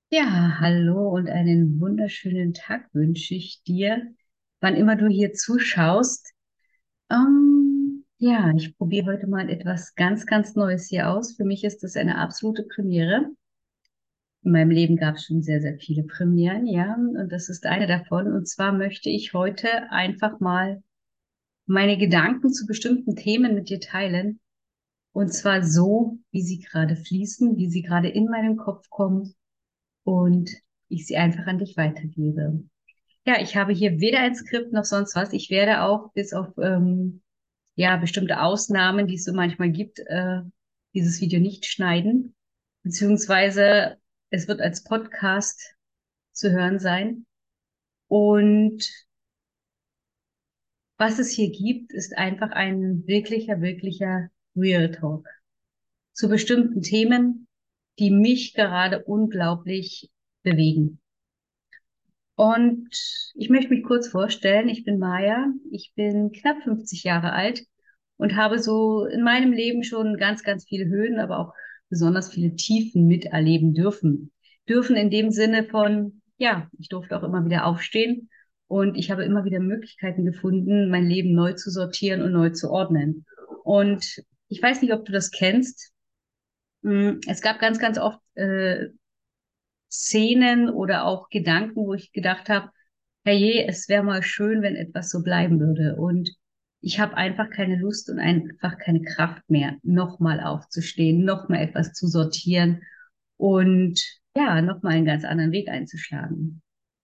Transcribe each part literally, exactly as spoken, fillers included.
Ja, hallo und einen wunderschönen Tag wünsche ich dir, wann immer du hier zuschaust. Ähm, ja, ich probiere heute mal etwas ganz, ganz Neues hier aus. Für mich ist das eine absolute Premiere. In meinem Leben gab es schon sehr, sehr viele Premieren, ja, und das ist eine davon. Und zwar möchte ich heute einfach mal meine Gedanken zu bestimmten Themen mit dir teilen. Und zwar so, wie sie gerade fließen, wie sie gerade in meinen Kopf kommen und ich sie einfach an dich weitergebe. Ja, ich habe hier weder ein Skript noch sonst was. Ich werde auch bis auf ähm, ja bestimmte Ausnahmen, die es so manchmal gibt, äh, dieses Video nicht schneiden, beziehungsweise es wird als Podcast zu hören sein. Und was es hier gibt, ist einfach ein wirklicher, wirklicher Real Talk zu bestimmten Themen, die mich gerade unglaublich bewegen. Und ich möchte mich kurz vorstellen. Ich bin Maja. Ich bin knapp fünfzig Jahre alt und habe so in meinem Leben schon ganz, ganz viele Höhen, aber auch besonders viele Tiefen miterleben dürfen. Dürfen in dem Sinne von, ja, ich durfte auch immer wieder aufstehen und ich habe immer wieder Möglichkeiten gefunden, mein Leben neu zu sortieren und neu zu ordnen. Und ich weiß nicht, ob du das kennst. Mm, Es gab ganz, ganz oft äh, Szenen oder auch Gedanken, wo ich gedacht habe, herrje, es wäre mal schön, wenn etwas so bleiben würde. Und ich habe einfach keine Lust und einfach keine Kraft mehr, nochmal aufzustehen, nochmal etwas zu sortieren und ja, nochmal einen ganz anderen Weg einzuschlagen.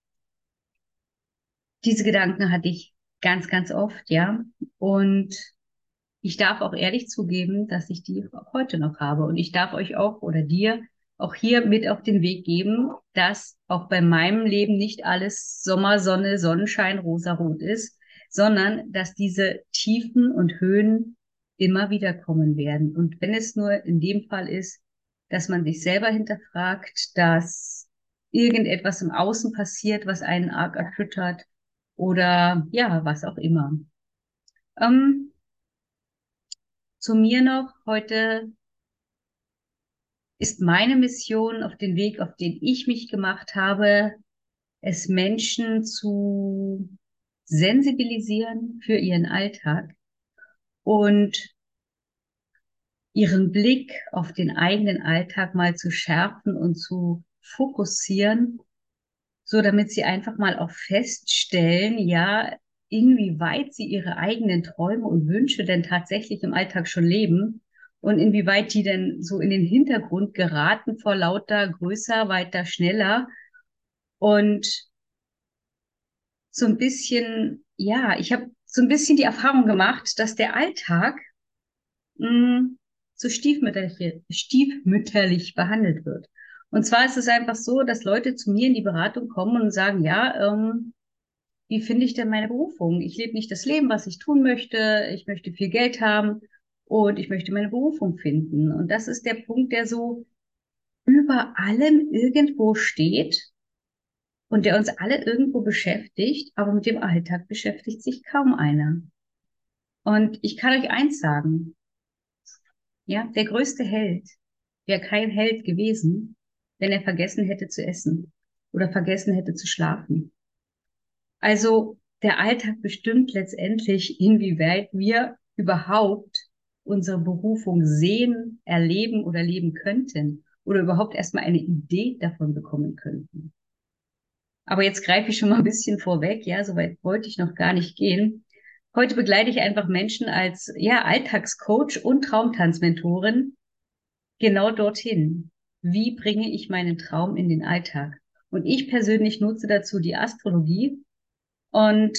Diese Gedanken hatte ich ganz, ganz oft, ja. Und ich darf auch ehrlich zugeben, dass ich die auch heute noch habe. Und ich darf euch auch oder dir auch hier mit auf den Weg geben, dass auch bei meinem Leben nicht alles Sommer, Sonne, Sonnenschein, rosarot ist, sondern dass diese Tiefen und Höhen immer wieder kommen werden. Und wenn es nur in dem Fall ist, dass man sich selber hinterfragt, dass irgendetwas im Außen passiert, was einen arg erschüttert oder ja, was auch immer. Ähm, Zu mir noch, heute ist meine Mission auf den Weg, auf den ich mich gemacht habe, es Menschen zu sensibilisieren für ihren Alltag und ihren Blick auf den eigenen Alltag mal zu schärfen und zu fokussieren, so damit sie einfach mal auch feststellen, ja, inwieweit sie ihre eigenen Träume und Wünsche denn tatsächlich im Alltag schon leben und inwieweit die denn so in den Hintergrund geraten vor lauter größer, weiter, schneller und so ein bisschen, ja, ich habe so ein bisschen die Erfahrung gemacht, dass der Alltag mh, so stiefmütterlich, stiefmütterlich behandelt wird. Und zwar ist es einfach so, dass Leute zu mir in die Beratung kommen und sagen, ja, ähm, wie finde ich denn meine Berufung? Ich lebe nicht das Leben, was ich tun möchte. Ich möchte viel Geld haben und ich möchte meine Berufung finden. Und das ist der Punkt, der so über allem irgendwo steht und der uns alle irgendwo beschäftigt, aber mit dem Alltag beschäftigt sich kaum einer. Und ich kann euch eins sagen, ja, der größte Held wäre kein Held gewesen, wenn er vergessen hätte zu essen oder vergessen hätte zu schlafen. Also der Alltag bestimmt letztendlich, inwieweit wir überhaupt unsere Berufung sehen, erleben oder leben könnten oder überhaupt erstmal eine Idee davon bekommen könnten. Aber jetzt greife ich schon mal ein bisschen vorweg, ja, soweit wollte ich noch gar nicht gehen. Heute begleite ich einfach Menschen als ja, Alltagscoach und Traumtanzmentorin genau dorthin. Wie bringe ich meinen Traum in den Alltag? Und ich persönlich nutze dazu die Astrologie. Und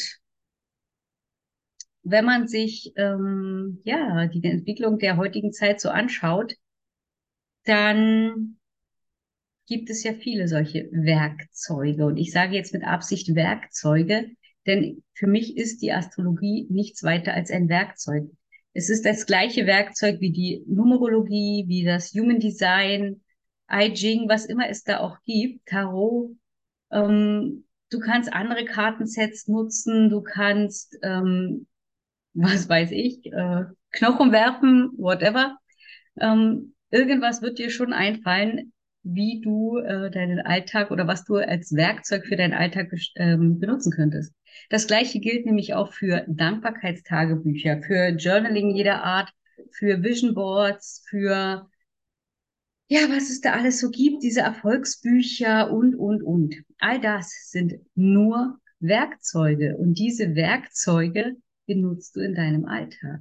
wenn man sich ähm, ja die Entwicklung der heutigen Zeit so anschaut, dann gibt es ja viele solche Werkzeuge. Und ich sage jetzt mit Absicht Werkzeuge, denn für mich ist die Astrologie nichts weiter als ein Werkzeug. Es ist das gleiche Werkzeug wie die Numerologie, wie das Human Design, I Ching, was immer es da auch gibt, Tarot. Ähm, du kannst andere Kartensets nutzen, du kannst ähm, was weiß ich, äh, Knochen werfen, whatever. Ähm, irgendwas wird dir schon einfallen, wie du äh, deinen Alltag oder was du als Werkzeug für deinen Alltag ähm, benutzen könntest. Das Gleiche gilt nämlich auch für Dankbarkeitstagebücher, für Journaling jeder Art, für Vision Boards, für ja, was es da alles so gibt, diese Erfolgsbücher und, und, und. All das sind nur Werkzeuge und diese Werkzeuge benutzt du in deinem Alltag.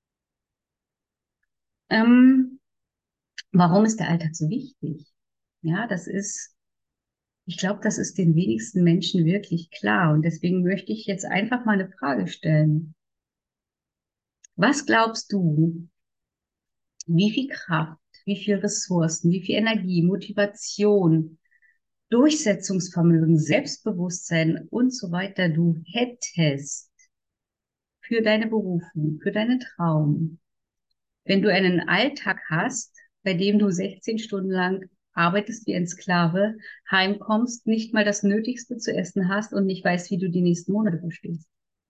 Ähm, warum ist der Alltag so wichtig? Ja, das ist, ich glaube, das ist den wenigsten Menschen wirklich klar und deswegen möchte ich jetzt einfach mal eine Frage stellen. Was glaubst du, wie viel Kraft, wie viel Ressourcen, wie viel Energie, Motivation, Durchsetzungsvermögen, Selbstbewusstsein und so weiter du hättest für deine Berufung, für deinen Traum, wenn du einen Alltag hast, bei dem du sechzehn Stunden lang arbeitest wie ein Sklave, heimkommst, nicht mal das Nötigste zu essen hast und nicht weißt, wie du die nächsten Monate überstehst.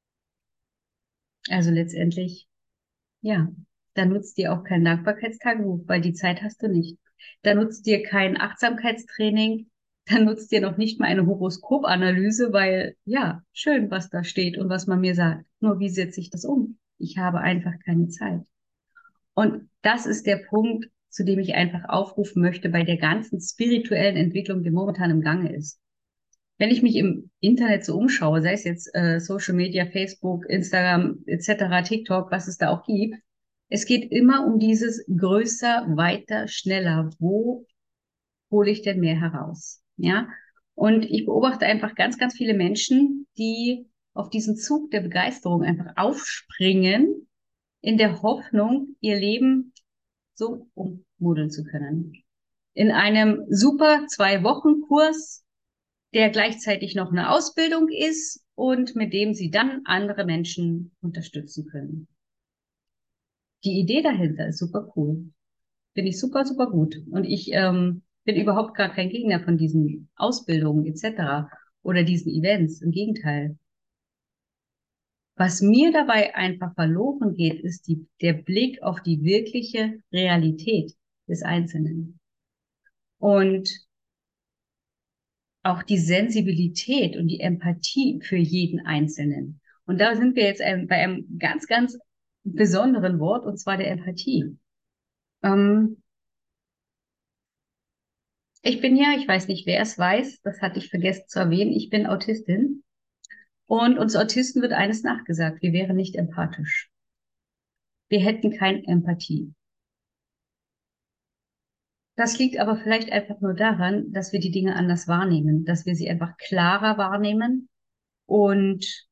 Also letztendlich, ja, da nutzt dir auch kein Dankbarkeitstagebuch, weil die Zeit hast du nicht. Da nutzt dir kein Achtsamkeitstraining, da nutzt dir noch nicht mal eine Horoskopanalyse, weil, ja, schön, was da steht und was man mir sagt. Nur wie setze ich das um? Ich habe einfach keine Zeit. Und das ist der Punkt, zu dem ich einfach aufrufen möchte bei der ganzen spirituellen Entwicklung, die momentan im Gange ist. Wenn ich mich im Internet so umschaue, sei es jetzt äh, Social Media, Facebook, Instagram et cetera, TikTok, was es da auch gibt, es geht immer um dieses größer, weiter, schneller. Wo hole ich denn mehr heraus? Ja? Und ich beobachte einfach ganz, ganz viele Menschen, die auf diesen Zug der Begeisterung einfach aufspringen, in der Hoffnung, ihr Leben so ummodeln zu können. In einem super Zwei-Wochen-Kurs, der gleichzeitig noch eine Ausbildung ist und mit dem sie dann andere Menschen unterstützen können. Die Idee dahinter ist super cool. Finde ich super, super gut. Und ich ähm, bin überhaupt gar kein Gegner von diesen Ausbildungen et cetera oder diesen Events. Im Gegenteil. Was mir dabei einfach verloren geht, ist die, der Blick auf die wirkliche Realität des Einzelnen. Und auch die Sensibilität und die Empathie für jeden Einzelnen. Und da sind wir jetzt ein, bei einem ganz, ganz besonderen Wort, und zwar der Empathie. Ähm, ich bin ja, ich weiß nicht, wer es weiß, das hatte ich vergessen zu erwähnen, ich bin Autistin. Und uns Autisten wird eines nachgesagt, wir wären nicht empathisch. Wir hätten keine Empathie. Das liegt aber vielleicht einfach nur daran, dass wir die Dinge anders wahrnehmen, dass wir sie einfach klarer wahrnehmen und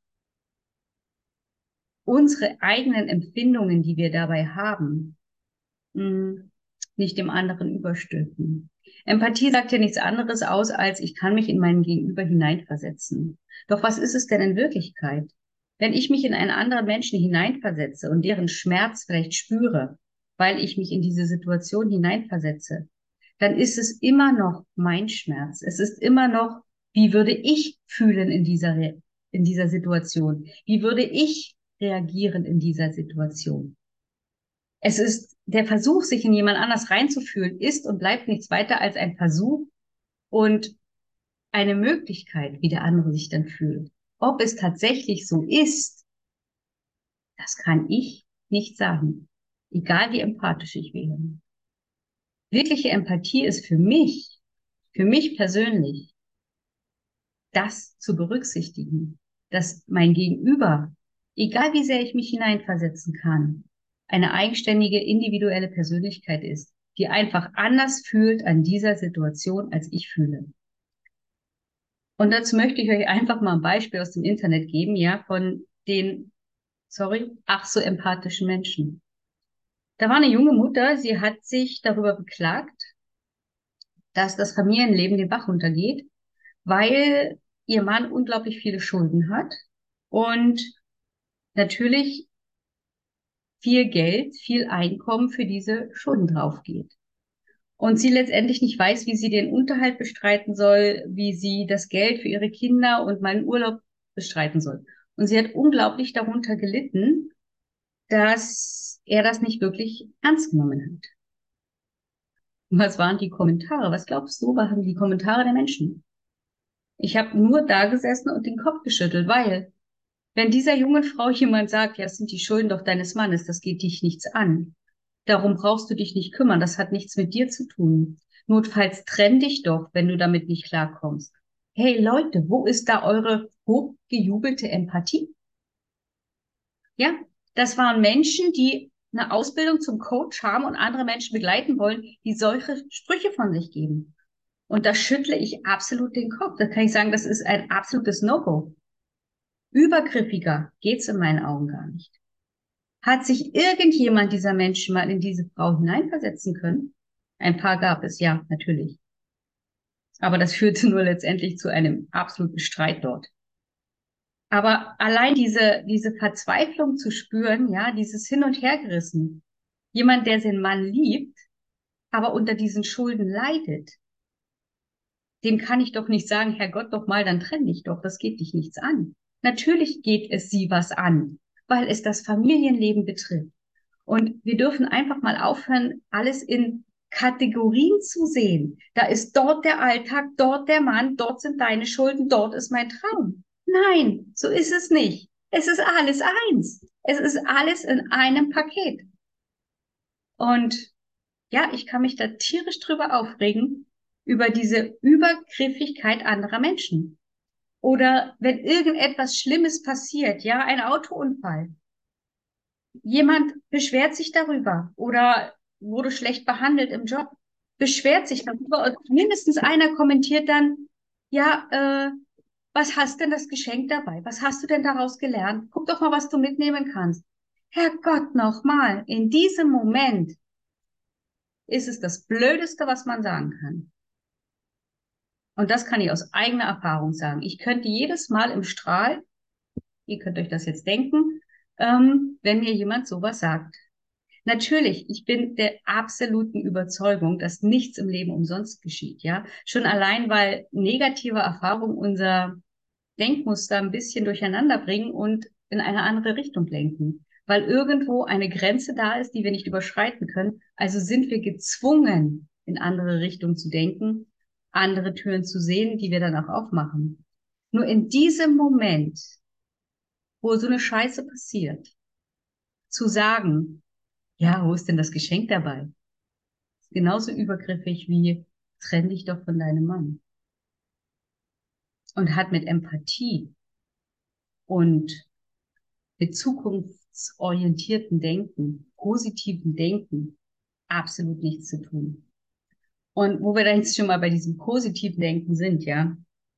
unsere eigenen Empfindungen, die wir dabei haben, mh, nicht dem anderen überstülpen. Empathie sagt ja nichts anderes aus, als ich kann mich in meinen Gegenüber hineinversetzen. Doch was ist es denn in Wirklichkeit? Wenn ich mich in einen anderen Menschen hineinversetze und deren Schmerz vielleicht spüre, weil ich mich in diese Situation hineinversetze, dann ist es immer noch mein Schmerz. Es ist immer noch, wie würde ich fühlen in dieser, in dieser Situation? Wie würde ich reagieren in dieser Situation? Es ist der Versuch, sich in jemand anders reinzufühlen, ist und bleibt nichts weiter als ein Versuch und eine Möglichkeit, wie der andere sich dann fühlt. Ob es tatsächlich so ist, das kann ich nicht sagen. Egal wie empathisch ich wäre. Wirkliche Empathie ist für mich, für mich persönlich, das zu berücksichtigen, dass mein Gegenüber, egal wie sehr ich mich hineinversetzen kann, eine eigenständige, individuelle Persönlichkeit ist, die einfach anders fühlt an dieser Situation, als ich fühle. Und dazu möchte ich euch einfach mal ein Beispiel aus dem Internet geben, ja, von den, sorry, ach so empathischen Menschen. Da war eine junge Mutter, sie hat sich darüber beklagt, dass das Familienleben den Bach runtergeht, weil ihr Mann unglaublich viele Schulden hat und natürlich viel Geld, viel Einkommen für diese Schulden draufgeht. Und sie letztendlich nicht weiß, wie sie den Unterhalt bestreiten soll, wie sie das Geld für ihre Kinder und meinen Urlaub bestreiten soll. Und sie hat unglaublich darunter gelitten, dass er das nicht wirklich ernst genommen hat. Was waren die Kommentare? Was glaubst du, waren die Kommentare der Menschen? Ich habe nur da gesessen und den Kopf geschüttelt, weil wenn dieser jungen Frau jemand sagt, ja, das sind die Schulden doch deines Mannes, das geht dich nichts an. Darum brauchst du dich nicht kümmern, das hat nichts mit dir zu tun. Notfalls trenn dich doch, wenn du damit nicht klarkommst. Hey Leute, wo ist da eure hochgejubelte Empathie? Ja, das waren Menschen, die eine Ausbildung zum Coach haben und andere Menschen begleiten wollen, die solche Sprüche von sich geben. Und da schüttle ich absolut den Kopf. Da kann ich sagen, das ist ein absolutes No-Go. Übergriffiger geht's in meinen Augen gar nicht. Hat sich irgendjemand dieser Menschen mal in diese Frau hineinversetzen können? Ein paar gab es, ja, natürlich. Aber das führte nur letztendlich zu einem absoluten Streit dort. Aber allein diese, diese Verzweiflung zu spüren, ja, dieses Hin- und Hergerissen. Jemand, der seinen Mann liebt, aber unter diesen Schulden leidet, dem kann ich doch nicht sagen, Herrgott, doch mal, dann trenn dich doch, das geht dich nichts an. Natürlich geht es sie was an, weil es das Familienleben betrifft. Und wir dürfen einfach mal aufhören, alles in Kategorien zu sehen. Da ist dort der Alltag, dort der Mann, dort sind deine Schulden, dort ist mein Traum. Nein, so ist es nicht. Es ist alles eins. Es ist alles in einem Paket. Und ja, ich kann mich da tierisch drüber aufregen, über diese Übergriffigkeit anderer Menschen. Oder wenn irgendetwas Schlimmes passiert, ja, ein Autounfall. Jemand beschwert sich darüber oder wurde schlecht behandelt im Job, beschwert sich darüber und mindestens einer kommentiert dann, ja, äh, was hast denn das Geschenk dabei? Was hast du denn daraus gelernt? Guck doch mal, was du mitnehmen kannst. Herrgott, nochmal, in diesem Moment ist es das Blödeste, was man sagen kann. Und das kann ich aus eigener Erfahrung sagen. Ich könnte jedes Mal im Strahl, ihr könnt euch das jetzt denken, ähm, wenn mir jemand sowas sagt. Natürlich, ich bin der absoluten Überzeugung, dass nichts im Leben umsonst geschieht, ja. Schon allein, weil negative Erfahrungen unser Denkmuster ein bisschen durcheinander bringen und in eine andere Richtung lenken. Weil irgendwo eine Grenze da ist, die wir nicht überschreiten können. Also sind wir gezwungen, in andere Richtungen zu denken, andere Türen zu sehen, die wir dann auch aufmachen. Nur in diesem Moment, wo so eine Scheiße passiert, zu sagen, ja, wo ist denn das Geschenk dabei? Ist genauso übergriffig wie trenn dich doch von deinem Mann. Und hat mit Empathie und mit zukunftsorientierten Denken, positiven Denken absolut nichts zu tun. Und wo wir da jetzt schon mal bei diesem positiven Denken sind, ja.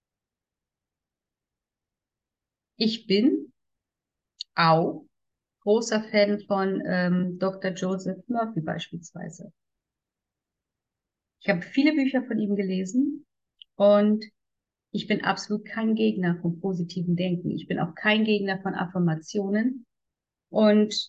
Ich bin auch großer Fan von ähm, Doktor Joseph Murphy beispielsweise. Ich habe viele Bücher von ihm gelesen und ich bin absolut kein Gegner von positivem Denken. Ich bin auch kein Gegner von Affirmationen. Und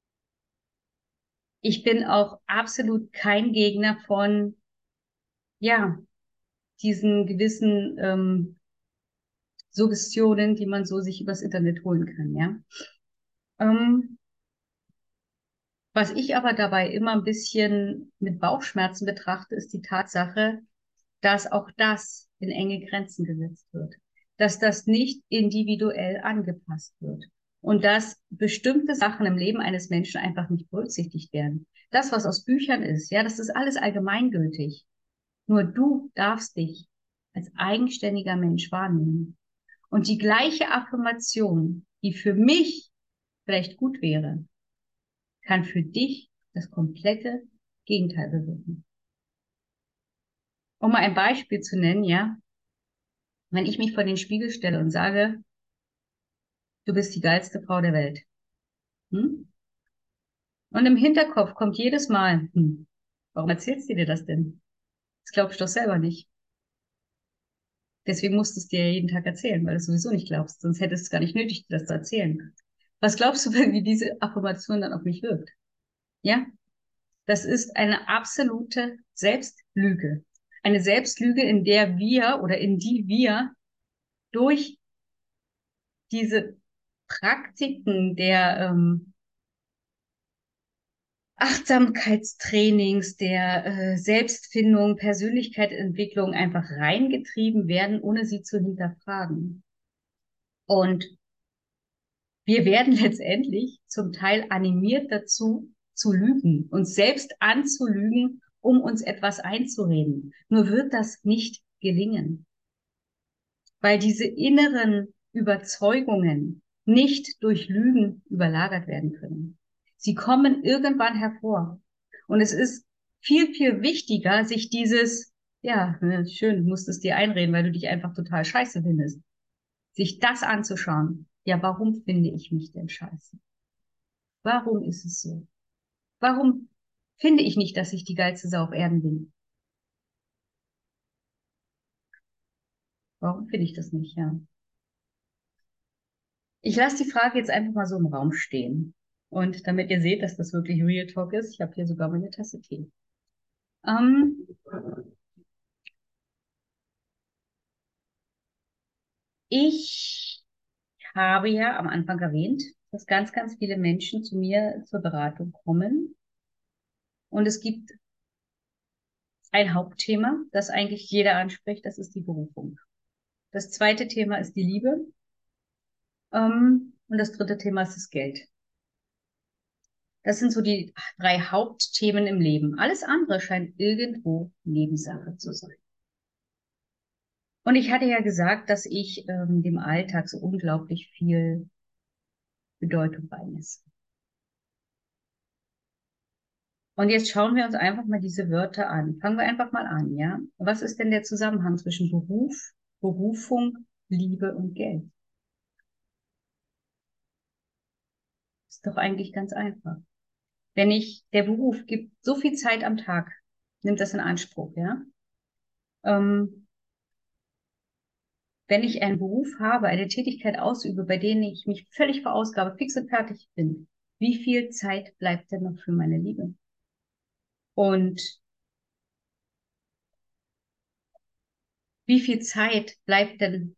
ich bin auch absolut kein Gegner von, ja, diesen gewissen ähm, Suggestionen, die man so sich übers Internet holen kann, ja. Ähm, was ich aber dabei immer ein bisschen mit Bauchschmerzen betrachte, ist die Tatsache, dass auch das in enge Grenzen gesetzt wird, dass das nicht individuell angepasst wird und dass bestimmte Sachen im Leben eines Menschen einfach nicht berücksichtigt werden. Das, was aus Büchern ist, ja, das ist alles allgemeingültig. Nur du darfst dich als eigenständiger Mensch wahrnehmen. Und die gleiche Affirmation, die für mich vielleicht gut wäre, kann für dich das komplette Gegenteil bewirken. Um mal ein Beispiel zu nennen, ja, wenn ich mich vor den Spiegel stelle und sage, du bist die geilste Frau der Welt. Hm? Und im Hinterkopf kommt jedes Mal, hm, warum erzählst du dir das denn? Das glaubst du doch selber nicht. Deswegen musst du es dir jeden Tag erzählen, weil du es sowieso nicht glaubst. Sonst hättest du es gar nicht nötig, dir das zu erzählen. Was glaubst du, wie diese Affirmation dann auf mich wirkt? Ja, das ist eine absolute Selbstlüge. Eine Selbstlüge, in der wir oder in die wir durch diese Praktiken der ähm, Achtsamkeitstrainings, der äh, Selbstfindung, Persönlichkeitsentwicklung einfach reingetrieben werden, ohne sie zu hinterfragen. Und wir werden letztendlich zum Teil animiert dazu, zu lügen, uns selbst anzulügen, um uns etwas einzureden. Nur wird das nicht gelingen, weil diese inneren Überzeugungen nicht durch Lügen überlagert werden können. Sie kommen irgendwann hervor. Und es ist viel, viel wichtiger, sich dieses, ja, schön, du musst es dir einreden, weil du dich einfach total scheiße findest, sich das anzuschauen. Ja, warum finde ich mich denn scheiße? Warum ist es so? Warum finde ich nicht, dass ich die geilste Sau auf Erden bin? Warum finde ich das nicht, ja? Ich lasse die Frage jetzt einfach mal so im Raum stehen. Und damit ihr seht, dass das wirklich Real Talk ist, ich habe hier sogar meine Tasse Tee. Ähm, ich habe ja am Anfang erwähnt, dass ganz, ganz viele Menschen zu mir zur Beratung kommen. Und es gibt ein Hauptthema, das eigentlich jeder anspricht, das ist die Berufung. Das zweite Thema ist die Liebe. Ähm, und das dritte Thema ist das Geld. Das sind so die drei Hauptthemen im Leben. Alles andere scheint irgendwo Nebensache zu sein. Und ich hatte ja gesagt, dass ich ähm, dem Alltag so unglaublich viel Bedeutung beimesse. Und jetzt schauen wir uns einfach mal diese Wörter an. Fangen wir einfach mal an, ja? Was ist denn der Zusammenhang zwischen Beruf, Berufung, Liebe und Geld? Ist doch eigentlich ganz einfach. Wenn ich, der Beruf gibt so viel Zeit am Tag, nimmt das in Anspruch, ja? Ähm, wenn ich einen Beruf habe, eine Tätigkeit ausübe, bei denen ich mich völlig verausgabe, fix und fertig bin, wie viel Zeit bleibt denn noch für meine Liebe? Und wie viel Zeit bleibt denn,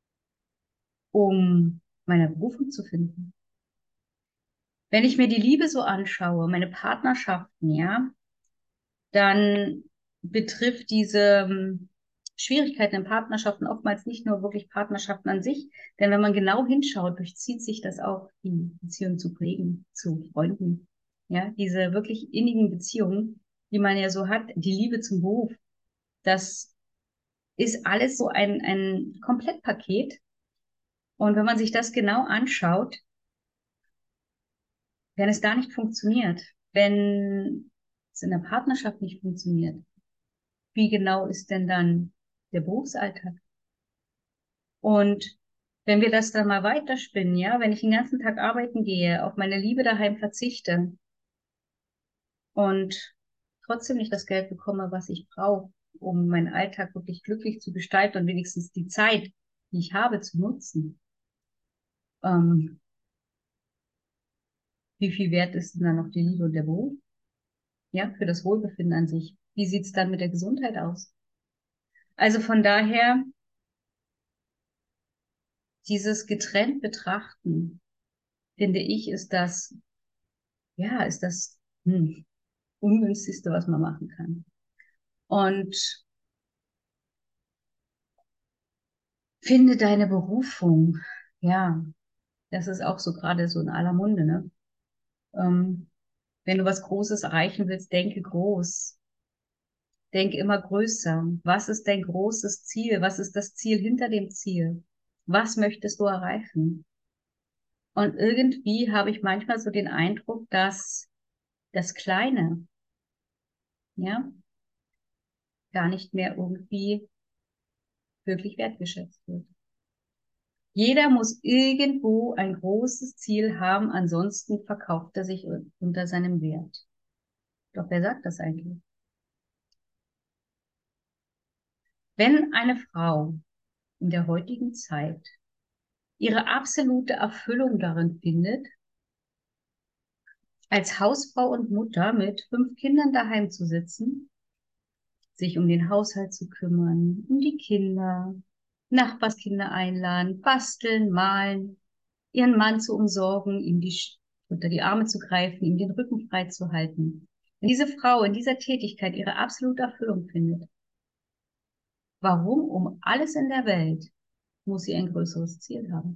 um meine Berufung zu finden? Wenn ich mir die Liebe so anschaue, meine Partnerschaften, ja, dann betrifft diese ähm, Schwierigkeiten in Partnerschaften oftmals nicht nur wirklich Partnerschaften an sich, denn wenn man genau hinschaut, durchzieht sich das auch, die Beziehung zu Kollegen, zu Freunden, ja, diese wirklich innigen Beziehungen, die man ja so hat, die Liebe zum Beruf, das ist alles so ein, ein Komplettpaket. Und wenn man sich das genau anschaut, wenn es da nicht funktioniert, wenn es in der Partnerschaft nicht funktioniert, wie genau ist denn dann der Berufsalltag? Und wenn wir das dann mal weiterspinnen, ja, wenn ich den ganzen Tag arbeiten gehe, auf meine Liebe daheim verzichte und trotzdem nicht das Geld bekomme, was ich brauche, um meinen Alltag wirklich glücklich zu gestalten und wenigstens die Zeit, die ich habe, zu nutzen, ähm, wie viel wert ist denn dann noch die Liebe und der Beruf? Ja, für das Wohlbefinden an sich. Wie sieht's dann mit der Gesundheit aus? Also von daher, dieses getrennt betrachten, finde ich, ist das, ja, ist das hm, ungünstigste, was man machen kann. Und finde deine Berufung. Ja, das ist auch so gerade so in aller Munde, ne? Ähm, wenn du was Großes erreichen willst, denke groß. Denke immer größer. Was ist dein großes Ziel? Was ist das Ziel hinter dem Ziel? Was möchtest du erreichen? Und irgendwie habe ich manchmal so den Eindruck, dass das Kleine, ja, gar nicht mehr irgendwie wirklich wertgeschätzt wird. Jeder muss irgendwo ein großes Ziel haben, ansonsten verkauft er sich unter seinem Wert. Doch wer sagt das eigentlich? Wenn eine Frau in der heutigen Zeit ihre absolute Erfüllung darin findet, als Hausfrau und Mutter mit fünf Kindern daheim zu sitzen, sich um den Haushalt zu kümmern, um die Kinder, Nachbarskinder einladen, basteln, malen, ihren Mann zu umsorgen, ihm die unter die Arme zu greifen, ihm den Rücken frei zu halten. Wenn diese Frau in dieser Tätigkeit ihre absolute Erfüllung findet, warum um alles in der Welt muss sie ein größeres Ziel haben?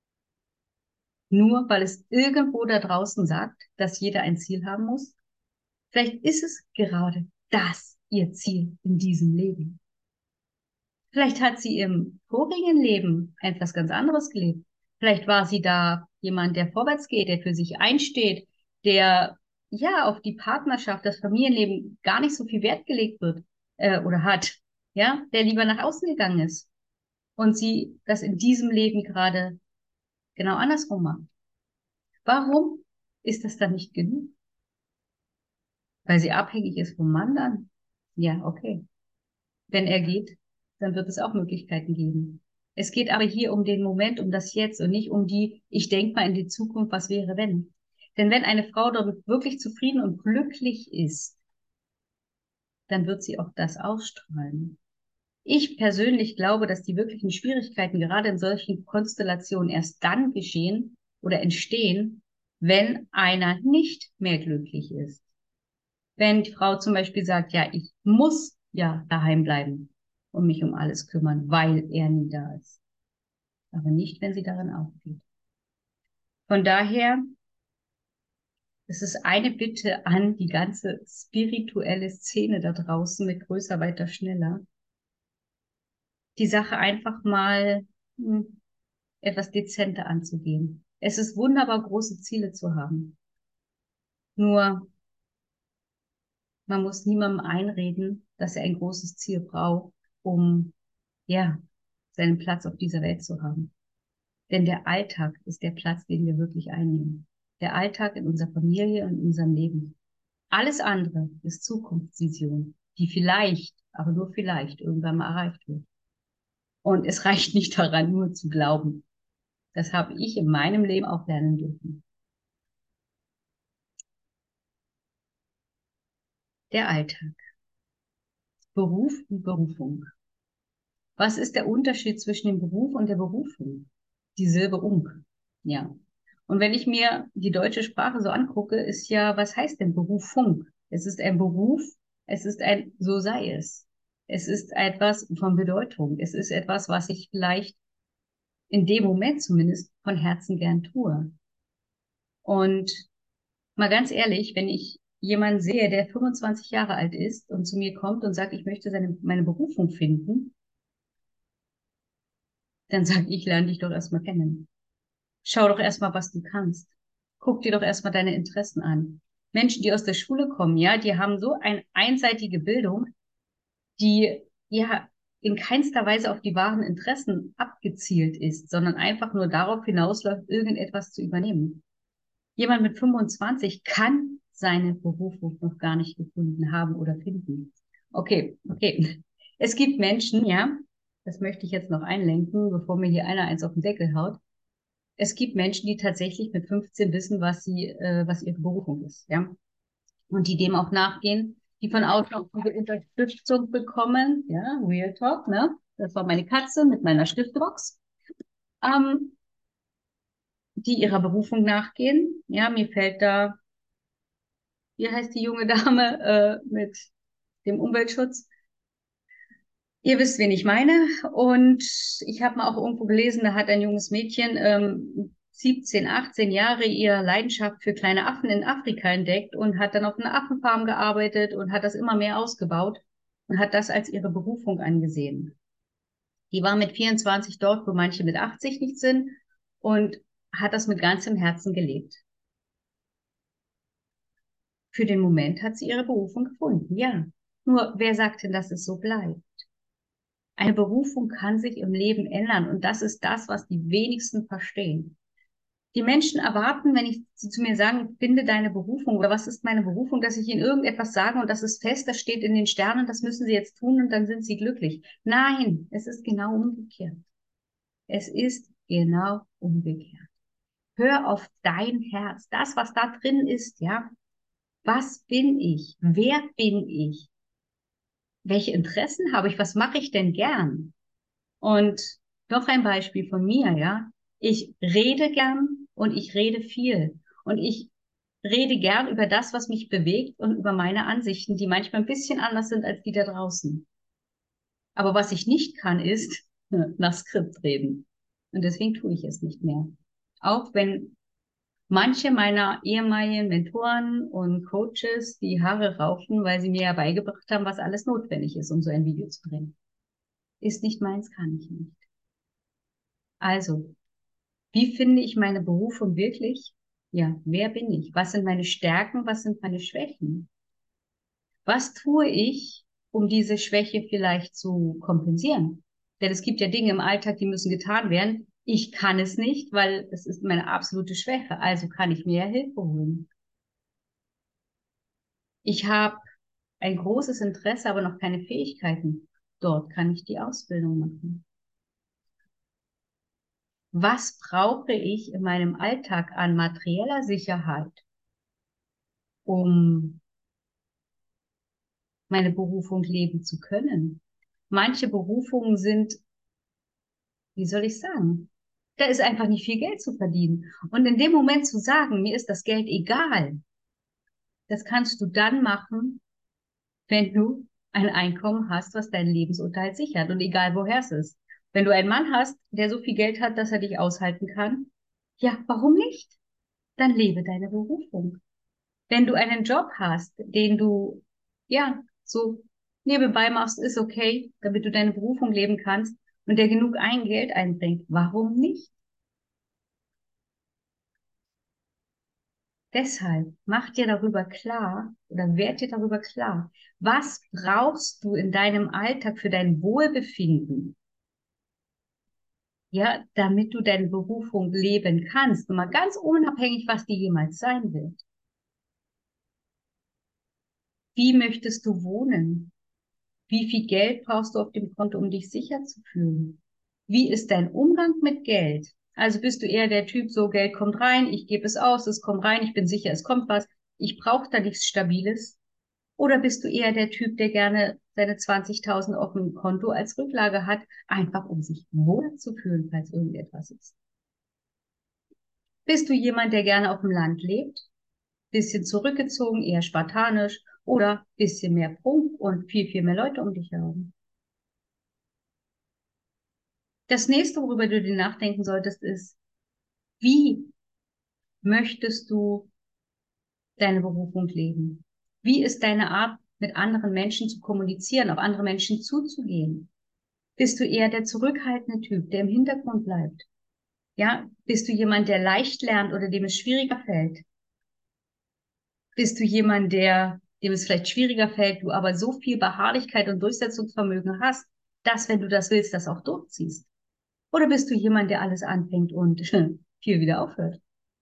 Nur weil es irgendwo da draußen sagt, dass jeder ein Ziel haben muss? Vielleicht ist es gerade das ihr Ziel in diesem Leben. Vielleicht hat sie im vorigen Leben etwas ganz anderes gelebt. Vielleicht war sie da jemand, der vorwärts geht, der für sich einsteht, der ja auf die Partnerschaft, das Familienleben gar nicht so viel Wert gelegt wird äh, oder hat, ja, der lieber nach außen gegangen ist und sie das in diesem Leben gerade genau andersrum macht. Warum ist das dann nicht genug? Weil sie abhängig ist vom Mann dann? Ja, okay. Wenn er geht, dann wird es auch Möglichkeiten geben. Es geht aber hier um den Moment, um das Jetzt und nicht um die, ich denke mal in die Zukunft, was wäre wenn. Denn wenn eine Frau damit wirklich zufrieden und glücklich ist, dann wird sie auch das ausstrahlen. Ich persönlich glaube, dass die wirklichen Schwierigkeiten gerade in solchen Konstellationen erst dann geschehen oder entstehen, wenn einer nicht mehr glücklich ist. Wenn die Frau zum Beispiel sagt, ja, ich muss ja daheim bleiben und mich um alles kümmern, weil er nie da ist. Aber nicht, wenn sie darin aufgeht. Von daher, es ist eine Bitte an die ganze spirituelle Szene da draußen mit größer, weiter, schneller, die Sache einfach mal hm, etwas dezenter anzugehen. Es ist wunderbar, große Ziele zu haben. Nur, man muss niemandem einreden, dass er ein großes Ziel braucht, um, ja, seinen Platz auf dieser Welt zu haben. Denn der Alltag ist der Platz, den wir wirklich einnehmen. Der Alltag in unserer Familie und in unserem Leben. Alles andere ist Zukunftsvision, die vielleicht, aber nur vielleicht irgendwann mal erreicht wird. Und es reicht nicht daran, nur zu glauben. Das habe ich in meinem Leben auch lernen dürfen. Der Alltag. Beruf und Berufung. Was ist der Unterschied zwischen dem Beruf und der Berufung? Die Silbe ung. Ja. Und wenn ich mir die deutsche Sprache so angucke, ist ja, was heißt denn Berufung? Es ist ein Beruf, es ist ein, so sei es. Es ist etwas von Bedeutung. Es ist etwas, was ich vielleicht in dem Moment zumindest von Herzen gern tue. Und mal ganz ehrlich, wenn ich jemanden sehe, der fünfundzwanzig Jahre alt ist und zu mir kommt und sagt, ich möchte seine, meine Berufung finden, dann sage ich, lerne dich doch erstmal kennen. Schau doch erstmal, was du kannst. Guck dir doch erstmal deine Interessen an. Menschen, die aus der Schule kommen, ja, die haben so eine einseitige Bildung, die ja in keinster Weise auf die wahren Interessen abgezielt ist, sondern einfach nur darauf hinausläuft, irgendetwas zu übernehmen. Jemand mit fünfundzwanzig kann seine Berufung noch gar nicht gefunden haben oder finden. Okay, okay. Es gibt Menschen, ja, das möchte ich jetzt noch einlenken, bevor mir hier einer eins auf den Deckel haut. Es gibt Menschen, die tatsächlich mit fünfzehn wissen, was sie, äh, was ihre Berufung ist, ja. Und die dem auch nachgehen, die von außen auch diese Unterstützung bekommen, ja, Real Talk, ne? Das war meine Katze mit meiner Stiftbox. Ähm, die ihrer Berufung nachgehen. Ja, mir fällt da, wie heißt die junge Dame, äh, mit dem Umweltschutz? Ihr wisst, wen ich meine. Und ich habe mal auch irgendwo gelesen, da hat ein junges Mädchen ähm, siebzehn, achtzehn Jahre ihre Leidenschaft für kleine Affen in Afrika entdeckt und hat dann auf einer Affenfarm gearbeitet und hat das immer mehr ausgebaut und hat das als ihre Berufung angesehen. Die war mit vierundzwanzig dort, wo manche mit achtzig nicht sind, und hat das mit ganzem Herzen gelebt. Für den Moment hat sie ihre Berufung gefunden, ja. Nur, wer sagt denn, dass es so bleibt? Eine Berufung kann sich im Leben ändern und das ist das, was die wenigsten verstehen. Die Menschen erwarten, wenn ich sie zu mir sagen, finde deine Berufung oder was ist meine Berufung, dass ich ihnen irgendetwas sage und das ist fest, das steht in den Sternen, das müssen sie jetzt tun und dann sind sie glücklich. Nein, es ist genau umgekehrt. Es ist genau umgekehrt. Hör auf dein Herz, das, was da drin ist, ja. Was bin ich? Wer bin ich? Welche Interessen habe ich? Was mache ich denn gern? Und noch ein Beispiel von mir, ja. Ich rede gern und ich rede viel. Und ich rede gern über das, was mich bewegt und über meine Ansichten, die manchmal ein bisschen anders sind als die da draußen. Aber was ich nicht kann, ist nach Skript reden. Und deswegen tue ich es nicht mehr. Auch wenn manche meiner ehemaligen Mentoren und Coaches die Haare raufen, weil sie mir ja beigebracht haben, was alles notwendig ist, um so ein Video zu drehen. Ist nicht meins, kann ich nicht. Also, wie finde ich meine Berufung wirklich? Ja, wer bin ich? Was sind meine Stärken? Was sind meine Schwächen? Was tue ich, um diese Schwäche vielleicht zu kompensieren? Denn es gibt ja Dinge im Alltag, die müssen getan werden. Ich kann es nicht, weil es ist meine absolute Schwäche. Also kann ich mir ja Hilfe holen. Ich habe ein großes Interesse, aber noch keine Fähigkeiten. Dort kann ich die Ausbildung machen. Was brauche ich in meinem Alltag an materieller Sicherheit, um meine Berufung leben zu können? Manche Berufungen sind, wie soll ich sagen, da ist einfach nicht viel Geld zu verdienen. Und in dem Moment zu sagen, mir ist das Geld egal, das kannst du dann machen, wenn du ein Einkommen hast, was deinen Lebensunterhalt sichert. Und egal woher es ist. Wenn du einen Mann hast, der so viel Geld hat, dass er dich aushalten kann, ja, warum nicht? Dann lebe deine Berufung. Wenn du einen Job hast, den du, ja, so nebenbei machst, ist okay, damit du deine Berufung leben kannst und der genug ein Geld einbringt, warum nicht? Deshalb mach dir darüber klar oder werd dir darüber klar, was brauchst du in deinem Alltag für dein Wohlbefinden, ja, damit du deine Berufung leben kannst, und mal ganz unabhängig, was die jemals sein wird. Wie möchtest du wohnen? Wie viel Geld brauchst du auf dem Konto, um dich sicher zu fühlen? Wie ist dein Umgang mit Geld? Also bist du eher der Typ, so Geld kommt rein, ich gebe es aus, es kommt rein, ich bin sicher, es kommt was, ich brauche da nichts Stabiles? Oder bist du eher der Typ, der gerne seine zwanzigtausend auf dem Konto als Rücklage hat, einfach um sich wohl zu fühlen, falls irgendetwas ist? Bist du jemand, der gerne auf dem Land lebt? Bisschen zurückgezogen, eher spartanisch oder bisschen mehr Prunk und viel, viel mehr Leute um dich herum? Das nächste, worüber du dir nachdenken solltest, ist, wie möchtest du deine Berufung leben? Wie ist deine Art, mit anderen Menschen zu kommunizieren, auf andere Menschen zuzugehen? Bist du eher der zurückhaltende Typ, der im Hintergrund bleibt? Ja, bist du jemand, der leicht lernt oder dem es schwieriger fällt? Bist du jemand, der, dem es vielleicht schwieriger fällt, du aber so viel Beharrlichkeit und Durchsetzungsvermögen hast, dass, wenn du das willst, das auch durchziehst? Oder bist du jemand, der alles anfängt und viel wieder aufhört?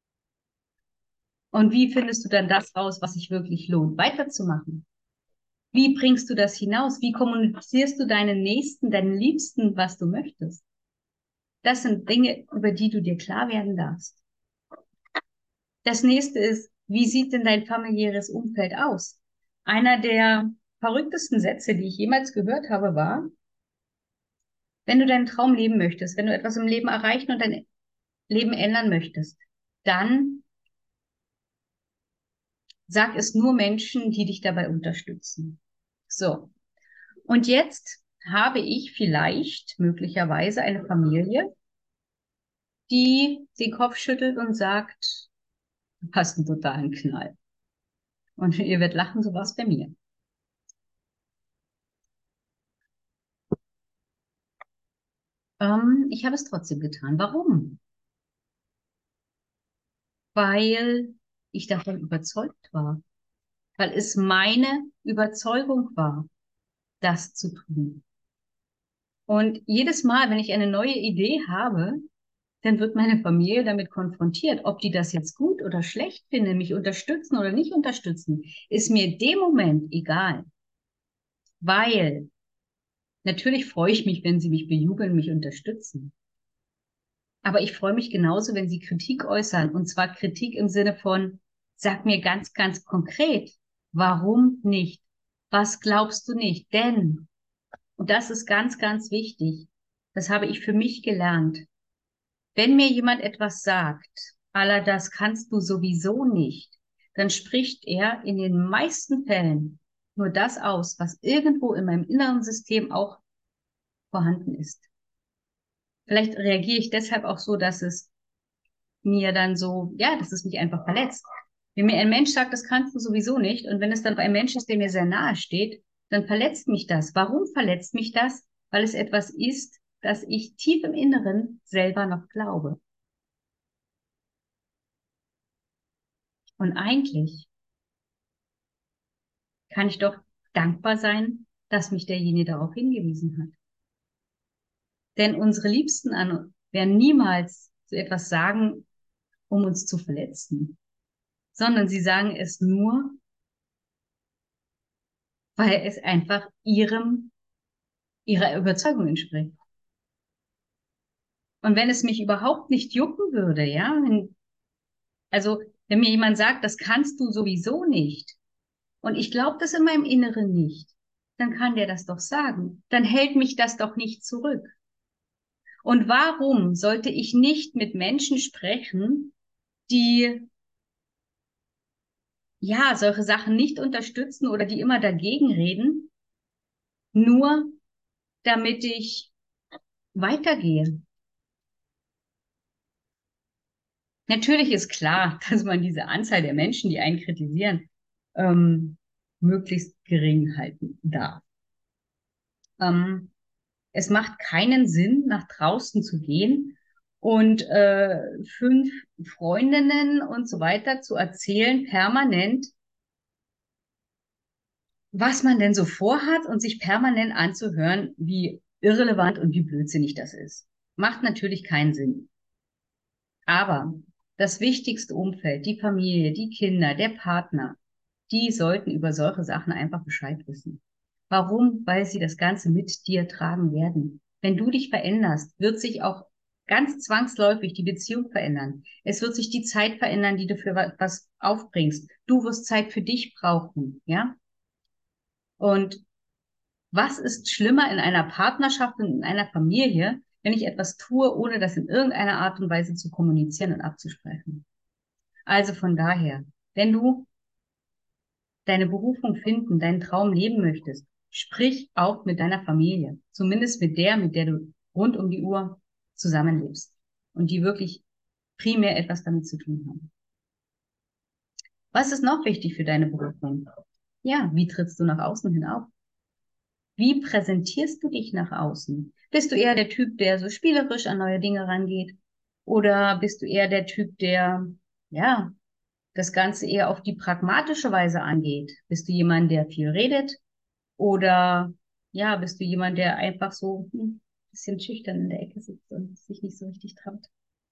Und wie findest du dann das raus, was sich wirklich lohnt, weiterzumachen? Wie bringst du das hinaus? Wie kommunizierst du deinen Nächsten, deinen Liebsten, was du möchtest? Das sind Dinge, über die du dir klar werden darfst. Das nächste ist, wie sieht denn dein familiäres Umfeld aus? Einer der verrücktesten Sätze, die ich jemals gehört habe, war, wenn du deinen Traum leben möchtest, wenn du etwas im Leben erreichen und dein Leben ändern möchtest, dann sag es nur Menschen, die dich dabei unterstützen. So. Und jetzt habe ich vielleicht möglicherweise eine Familie, die den Kopf schüttelt und sagt, du hast einen totalen Knall. Und ihr werdet lachen, so war es bei mir. Ähm, ich habe es trotzdem getan. Warum? Weil ich davon überzeugt war. Weil es meine Überzeugung war, das zu tun. Und jedes Mal, wenn ich eine neue Idee habe, dann wird meine Familie damit konfrontiert. Ob die das jetzt gut oder schlecht finden, mich unterstützen oder nicht unterstützen, ist mir in dem Moment egal. Weil natürlich freue ich mich, wenn sie mich bejubeln, mich unterstützen. Aber ich freue mich genauso, wenn sie Kritik äußern. Und zwar Kritik im Sinne von, sag mir ganz, ganz konkret, warum nicht? Was glaubst du nicht? Denn, und das ist ganz, ganz wichtig, das habe ich für mich gelernt. Wenn mir jemand etwas sagt, aller das kannst du sowieso nicht, dann spricht er in den meisten Fällen nur das aus, was irgendwo in meinem inneren System auch vorhanden ist. Vielleicht reagiere ich deshalb auch so, dass es mir dann so, ja, dass es mich einfach verletzt. Wenn mir ein Mensch sagt, das kannst du sowieso nicht, und wenn es dann ein Mensch ist, der mir sehr nahe steht, dann verletzt mich das. Warum verletzt mich das? Weil es etwas ist, das ich tief im Inneren selber noch glaube. Und eigentlich kann ich doch dankbar sein, dass mich derjenige darauf hingewiesen hat. Denn unsere Liebsten an werden niemals so etwas sagen, um uns zu verletzen, sondern sie sagen es nur, weil es einfach ihrem, ihrer Überzeugung entspricht. Und wenn es mich überhaupt nicht jucken würde, ja, wenn, also wenn mir jemand sagt, das kannst du sowieso nicht, und ich glaube das in meinem Inneren nicht, dann kann der das doch sagen. Dann hält mich das doch nicht zurück. Und warum sollte ich nicht mit Menschen sprechen, die ja solche Sachen nicht unterstützen oder die immer dagegen reden, nur damit ich weitergehe? Natürlich ist klar, dass man diese Anzahl der Menschen, die einen kritisieren, ähm, möglichst gering halten darf. Ähm, es macht keinen Sinn, nach draußen zu gehen und äh, fünf Freundinnen und so weiter zu erzählen, permanent, was man denn so vorhat und sich permanent anzuhören, wie irrelevant und wie blödsinnig das ist. Macht natürlich keinen Sinn. Aber das wichtigste Umfeld, die Familie, die Kinder, der Partner, die sollten über solche Sachen einfach Bescheid wissen. Warum? Weil sie das Ganze mit dir tragen werden. Wenn du dich veränderst, wird sich auch ganz zwangsläufig die Beziehung verändern. Es wird sich die Zeit verändern, die du für was aufbringst. Du wirst Zeit für dich brauchen, ja? Und was ist schlimmer in einer Partnerschaft und in einer Familie, wenn ich etwas tue, ohne das in irgendeiner Art und Weise zu kommunizieren und abzusprechen? Also von daher, wenn du deine Berufung finden, deinen Traum leben möchtest, sprich auch mit deiner Familie. Zumindest mit der, mit der du rund um die Uhr zusammenlebst und die wirklich primär etwas damit zu tun haben. Was ist noch wichtig für deine Berufung? Ja, wie trittst du nach außen hin auf? Wie präsentierst du dich nach außen? Bist du eher der Typ, der so spielerisch an neue Dinge rangeht? Oder bist du eher der Typ, der, ja, das Ganze eher auf die pragmatische Weise angeht? Bist du jemand, der viel redet? Oder ja, bist du jemand, der einfach so ein bisschen schüchtern in der Ecke sitzt und sich nicht so richtig traut?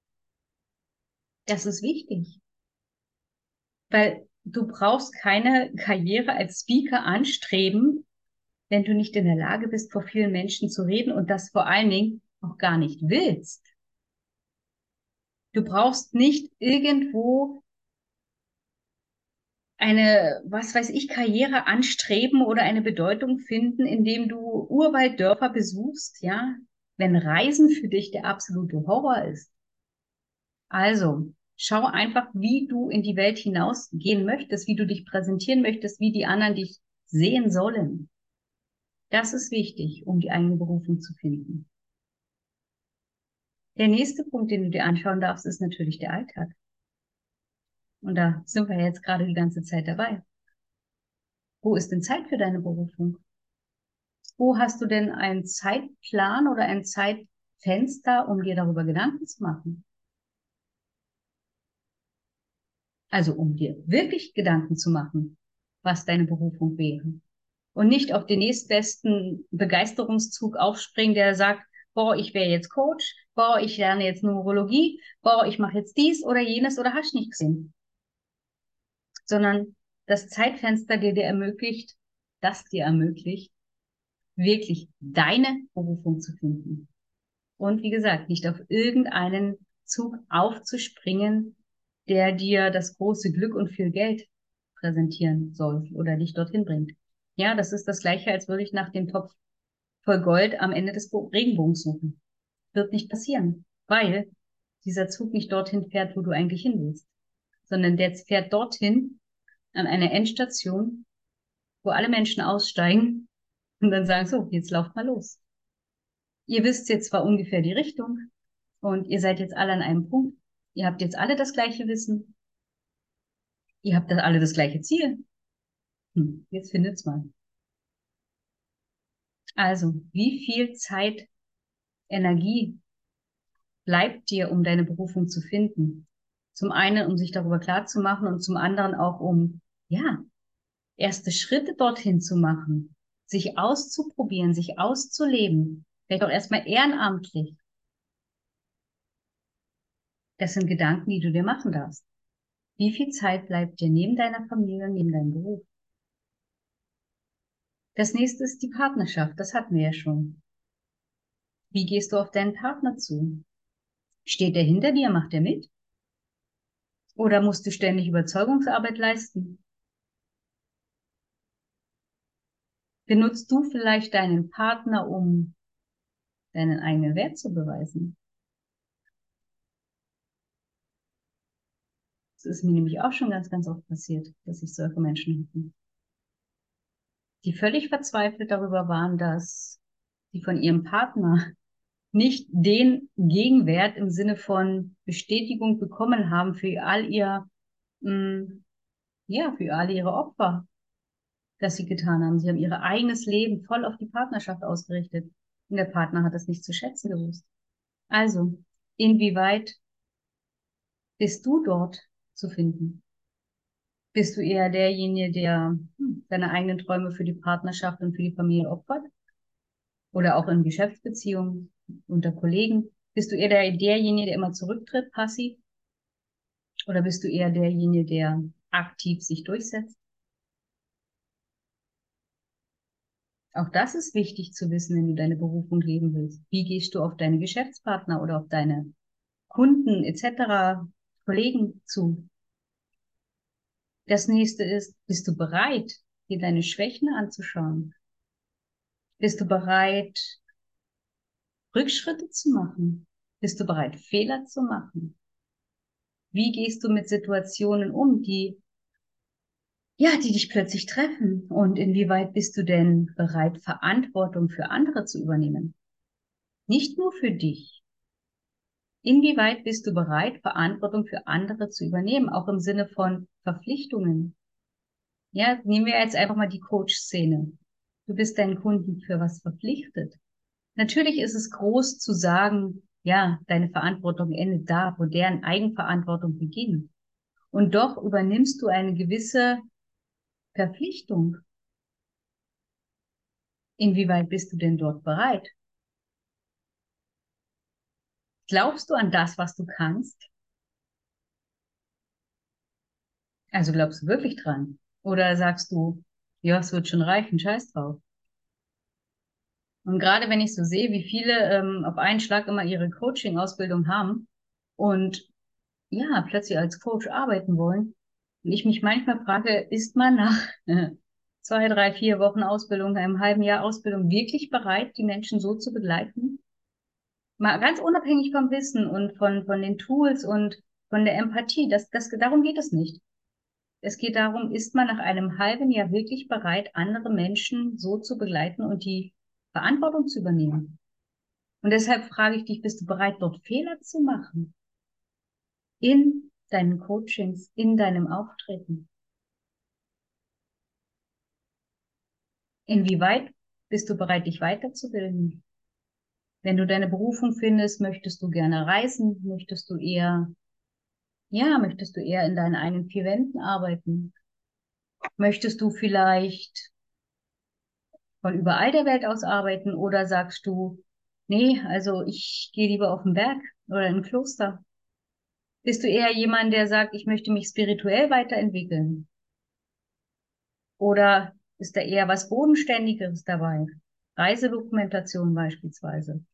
Das ist wichtig, weil du brauchst keine Karriere als Speaker anstreben, wenn du nicht in der Lage bist, vor vielen Menschen zu reden und das vor allen Dingen auch gar nicht willst. Du brauchst nicht irgendwo eine, was weiß ich, Karriere anstreben oder eine Bedeutung finden, indem du Urwalddörfer besuchst, ja, wenn Reisen für dich der absolute Horror ist. Also, schau einfach, wie du in die Welt hinausgehen möchtest, wie du dich präsentieren möchtest, wie die anderen dich sehen sollen. Das ist wichtig, um die eigene Berufung zu finden. Der nächste Punkt, den du dir anschauen darfst, ist natürlich der Alltag. Und da sind wir jetzt gerade die ganze Zeit dabei. Wo ist denn Zeit für deine Berufung? Wo hast du denn einen Zeitplan oder ein Zeitfenster, um dir darüber Gedanken zu machen? Also um dir wirklich Gedanken zu machen, was deine Berufung wäre. Und nicht auf den nächstbesten Begeisterungszug aufspringen, der sagt, boah, ich wäre jetzt Coach, boah, ich lerne jetzt Neurologie, boah, ich mache jetzt dies oder jenes oder hast nicht gesehen. Sondern das Zeitfenster dir dir ermöglicht, das dir ermöglicht, wirklich deine Berufung zu finden. Und wie gesagt, nicht auf irgendeinen Zug aufzuspringen, der dir das große Glück und viel Geld präsentieren soll oder dich dorthin bringt. Ja, das ist das Gleiche, als würde ich nach dem Topf voll Gold am Ende des Regenbogens suchen. Wird nicht passieren, weil dieser Zug nicht dorthin fährt, wo du eigentlich hin willst, sondern der fährt dorthin an eine Endstation, wo alle Menschen aussteigen und dann sagen, so, jetzt lauft mal los. Ihr wisst jetzt zwar ungefähr die Richtung und ihr seid jetzt alle an einem Punkt. Ihr habt jetzt alle das gleiche Wissen. Ihr habt alle das gleiche Ziel. Hm, jetzt findet's mal. Also, wie viel Zeit, Energie bleibt dir, um deine Berufung zu finden? Zum einen, um sich darüber klar zu machen und zum anderen auch, um, ja, erste Schritte dorthin zu machen, sich auszuprobieren, sich auszuleben, vielleicht auch erstmal ehrenamtlich. Das sind Gedanken, die du dir machen darfst. Wie viel Zeit bleibt dir neben deiner Familie, neben deinem Beruf? Das nächste ist die Partnerschaft, das hatten wir ja schon. Wie gehst du auf deinen Partner zu? Steht er hinter dir, macht er mit? Oder musst du ständig Überzeugungsarbeit leisten? Benutzt du vielleicht deinen Partner, um deinen eigenen Wert zu beweisen? Das ist mir nämlich auch schon ganz, ganz oft passiert, dass ich solche Menschen hatte, die völlig verzweifelt darüber waren, dass sie von ihrem Partner nicht den Gegenwert im Sinne von Bestätigung bekommen haben für all ihr, mh, ja, für all ihre Opfer, das sie getan haben. Sie haben ihr eigenes Leben voll auf die Partnerschaft ausgerichtet und der Partner hat es nicht zu schätzen gewusst. Also, inwieweit bist du dort zu finden? Bist du eher derjenige, der hm, seine eigenen Träume für die Partnerschaft und für die Familie opfert? Oder auch in Geschäftsbeziehungen unter Kollegen? Bist du eher der, derjenige, der immer zurücktritt, passiv? Oder bist du eher derjenige, der aktiv sich durchsetzt? Auch das ist wichtig zu wissen, wenn du deine Berufung leben willst. Wie gehst du auf deine Geschäftspartner oder auf deine Kunden et cetera, Kollegen zu? Das nächste ist, bist du bereit, dir deine Schwächen anzuschauen? Bist du bereit, Rückschritte zu machen? Bist du bereit, Fehler zu machen? Wie gehst du mit Situationen um, die, ja, die dich plötzlich treffen? Und inwieweit bist du denn bereit, Verantwortung für andere zu übernehmen? Nicht nur für dich. Inwieweit bist du bereit, Verantwortung für andere zu übernehmen, auch im Sinne von Verpflichtungen? Ja, nehmen wir jetzt einfach mal die Coach-Szene. Du bist deinen Kunden für was verpflichtet. Natürlich ist es groß zu sagen, ja, deine Verantwortung endet da, wo deren Eigenverantwortung beginnt. Und doch übernimmst du eine gewisse Verpflichtung. Inwieweit bist du denn dort bereit? Glaubst du an das, was du kannst? Also glaubst du wirklich dran? Oder sagst du, ja, es wird schon reichen, scheiß drauf. Und gerade wenn ich so sehe, wie viele ähm, auf einen Schlag immer ihre Coaching-Ausbildung haben und ja, plötzlich als Coach arbeiten wollen, und ich mich manchmal frage, ist man nach zwei, drei, vier Wochen Ausbildung, einem halben Jahr Ausbildung wirklich bereit, die Menschen so zu begleiten? Mal ganz unabhängig vom Wissen und von, von den Tools und von der Empathie. Das, das, darum geht es nicht. Es geht darum, ist man nach einem halben Jahr wirklich bereit, andere Menschen so zu begleiten und die Verantwortung zu übernehmen? Und deshalb frage ich dich, bist du bereit, dort Fehler zu machen? In deinen Coachings, in deinem Auftreten? Inwieweit bist du bereit, dich weiterzubilden? Wenn du deine Berufung findest, möchtest du gerne reisen? Möchtest du eher, ja, möchtest du eher in deinen eigenen vier Wänden arbeiten? Möchtest du vielleicht von überall der Welt aus arbeiten oder sagst du, nee, also ich gehe lieber auf den Berg oder in ein Kloster? Bist du eher jemand, der sagt, ich möchte mich spirituell weiterentwickeln? Oder ist da eher was Bodenständigeres dabei? Reisedokumentation beispielsweise.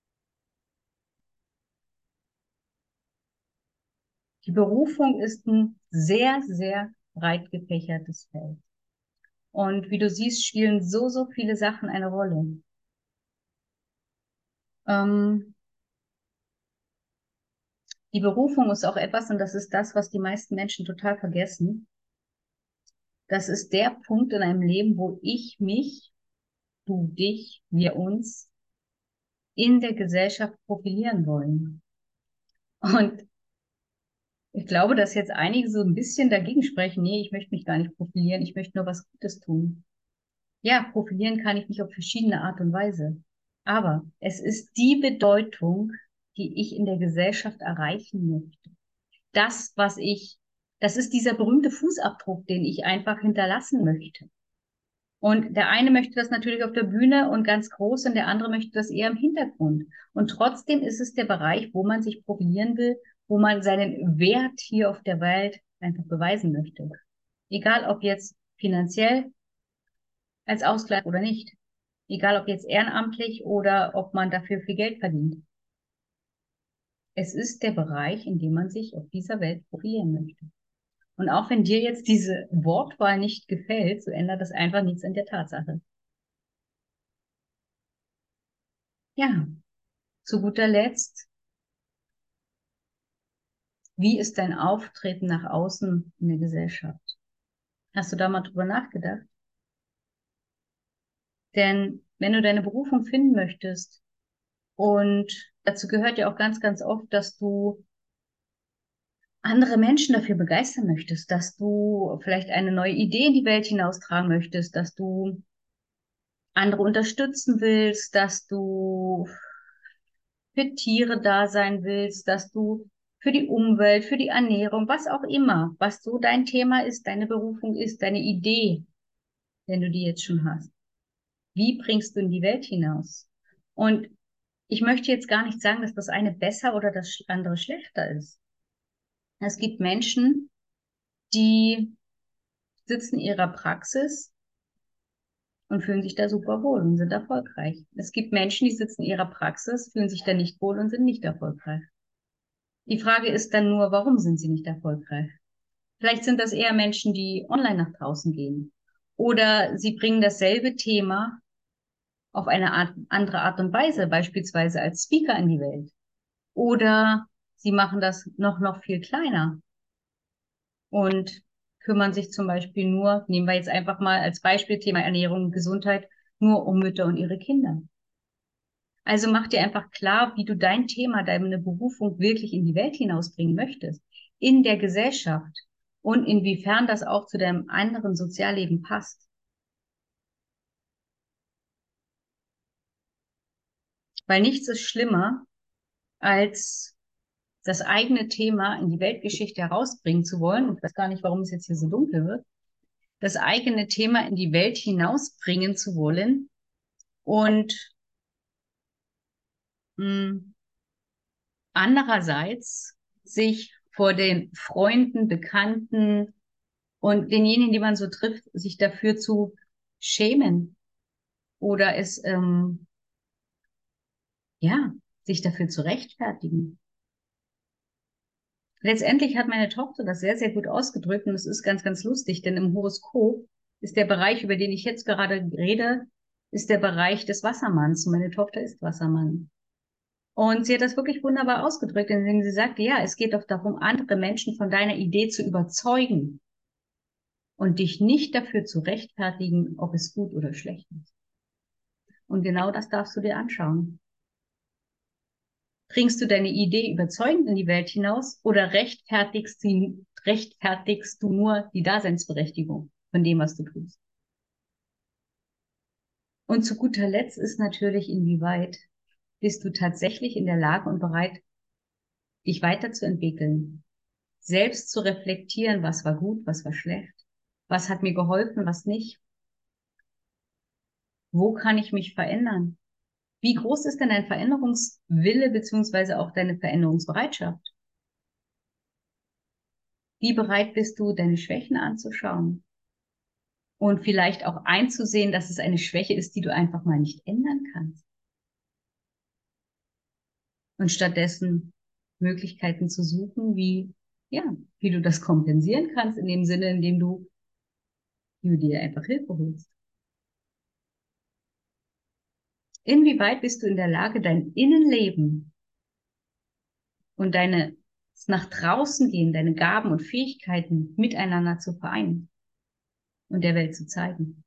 Die Berufung ist ein sehr, sehr breit gefächertes Feld. Und wie du siehst, spielen so, so viele Sachen eine Rolle. Ähm, Die Berufung ist auch etwas, und das ist das, was die meisten Menschen total vergessen. Das ist der Punkt in einem Leben, wo ich mich, du dich, wir uns in der Gesellschaft profilieren wollen. Und ich glaube, dass jetzt einige so ein bisschen dagegen sprechen, nee, ich möchte mich gar nicht profilieren, ich möchte nur was Gutes tun. Ja, profilieren kann ich mich auf verschiedene Art und Weise. Aber es ist die Bedeutung, die ich in der Gesellschaft erreichen möchte. Das, was ich, das ist dieser berühmte Fußabdruck, den ich einfach hinterlassen möchte. Und der eine möchte das natürlich auf der Bühne und ganz groß und der andere möchte das eher im Hintergrund. Und trotzdem ist es der Bereich, wo man sich profilieren will, wo man seinen Wert hier auf der Welt einfach beweisen möchte. Egal ob jetzt finanziell als Ausgleich oder nicht. Egal ob jetzt ehrenamtlich oder ob man dafür viel Geld verdient. Es ist der Bereich, in dem man sich auf dieser Welt profilieren möchte. Und auch wenn dir jetzt diese Wortwahl nicht gefällt, so ändert das einfach nichts an der Tatsache. Ja, zu guter Letzt, wie ist dein Auftreten nach außen in der Gesellschaft? Hast du da mal drüber nachgedacht? Denn wenn du deine Berufung finden möchtest, und dazu gehört ja auch ganz, ganz oft, dass du andere Menschen dafür begeistern möchtest, dass du vielleicht eine neue Idee in die Welt hinaustragen möchtest, dass du andere unterstützen willst, dass du für Tiere da sein willst, dass du für die Umwelt, für die Ernährung, was auch immer, was so dein Thema ist, deine Berufung ist, deine Idee, wenn du die jetzt schon hast. Wie bringst du in die Welt hinaus? Und ich möchte jetzt gar nicht sagen, dass das eine besser oder das andere schlechter ist. Es gibt Menschen, die sitzen in ihrer Praxis und fühlen sich da super wohl und sind erfolgreich. Es gibt Menschen, die sitzen in ihrer Praxis, fühlen sich da nicht wohl und sind nicht erfolgreich. Die Frage ist dann nur, warum sind sie nicht erfolgreich? Vielleicht sind das eher Menschen, die online nach draußen gehen. Oder sie bringen dasselbe Thema auf eine Art, andere Art und Weise, beispielsweise als Speaker in die Welt. Oder sie machen das noch, noch viel kleiner und kümmern sich zum Beispiel nur, nehmen wir jetzt einfach mal als Beispiel Thema Ernährung und Gesundheit, nur um Mütter und ihre Kinder. Also mach dir einfach klar, wie du dein Thema, deine Berufung wirklich in die Welt hinausbringen möchtest, in der Gesellschaft und inwiefern das auch zu deinem anderen Sozialleben passt. Weil nichts ist schlimmer, als das eigene Thema in die Weltgeschichte herausbringen zu wollen. Und ich weiß gar nicht, warum es jetzt hier so dunkel wird. Das eigene Thema in die Welt hinausbringen zu wollen und mh, andererseits sich vor den Freunden, Bekannten und denjenigen, die man so trifft, sich dafür zu schämen oder es, ähm, ja, sich dafür zu rechtfertigen. Letztendlich hat meine Tochter das sehr, sehr gut ausgedrückt und es ist ganz, ganz lustig, denn im Horoskop ist der Bereich, über den ich jetzt gerade rede, ist der Bereich des Wassermanns und meine Tochter ist Wassermann. Und sie hat das wirklich wunderbar ausgedrückt, indem sie sagte, ja, es geht doch darum, andere Menschen von deiner Idee zu überzeugen und dich nicht dafür zu rechtfertigen, ob es gut oder schlecht ist. Und genau das darfst du dir anschauen. Bringst du deine Idee überzeugend in die Welt hinaus oder rechtfertigst, sie, rechtfertigst du nur die Daseinsberechtigung von dem, was du tust? Und zu guter Letzt ist natürlich, inwieweit bist du tatsächlich in der Lage und bereit, dich weiterzuentwickeln, selbst zu reflektieren, was war gut, was war schlecht, was hat mir geholfen, was nicht, wo kann ich mich verändern? Wie groß ist denn dein Veränderungswille beziehungsweise auch deine Veränderungsbereitschaft? Wie bereit bist du, deine Schwächen anzuschauen und vielleicht auch einzusehen, dass es eine Schwäche ist, die du einfach mal nicht ändern kannst und stattdessen Möglichkeiten zu suchen, wie, ja, wie du das kompensieren kannst, in dem Sinne, in dem du, wie du dir einfach Hilfe holst. Inwieweit bist du in der Lage, dein Innenleben und deine das nach draußen gehen, deine Gaben und Fähigkeiten miteinander zu vereinen und der Welt zu zeigen.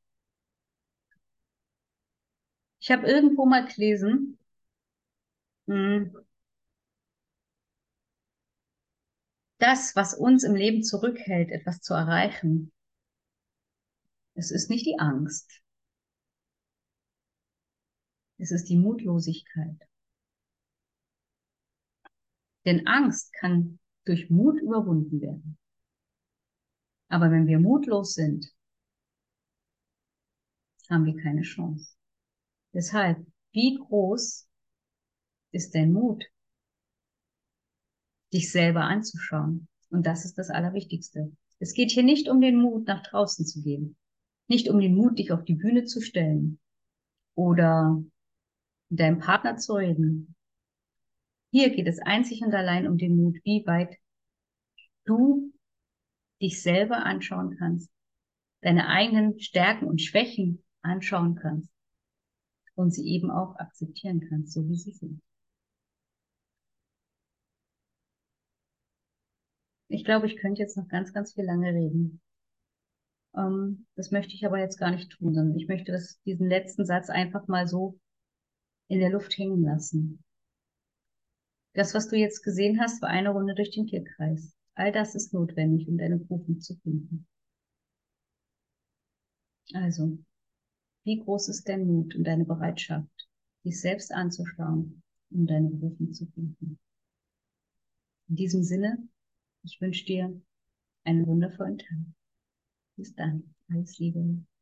Ich habe irgendwo mal gelesen, mh, das, was uns im Leben zurückhält, etwas zu erreichen, es ist nicht die Angst, es ist die Mutlosigkeit. Denn Angst kann durch Mut überwunden werden. Aber wenn wir mutlos sind, haben wir keine Chance. Deshalb, wie groß ist dein Mut, dich selber anzuschauen? Und das ist das Allerwichtigste. Es geht hier nicht um den Mut, nach draußen zu gehen. Nicht um den Mut, dich auf die Bühne zu stellen oder mit deinem Partner zu reden. Hier geht es einzig und allein um den Mut, wie weit du dich selber anschauen kannst, deine eigenen Stärken und Schwächen anschauen kannst und sie eben auch akzeptieren kannst, so wie sie sind. Ich glaube, ich könnte jetzt noch ganz, ganz viel lange reden. Ähm, das möchte ich aber jetzt gar nicht tun, sondern ich möchte das, diesen letzten Satz einfach mal so in der Luft hängen lassen. Das, was du jetzt gesehen hast, war eine Runde durch den Tierkreis. All das ist notwendig, um deine Berufung zu finden. Also, wie groß ist dein Mut und deine Bereitschaft, dich selbst anzuschauen, um deine Berufung zu finden? In diesem Sinne, ich wünsche dir einen wundervollen Tag. Bis dann. Alles Liebe.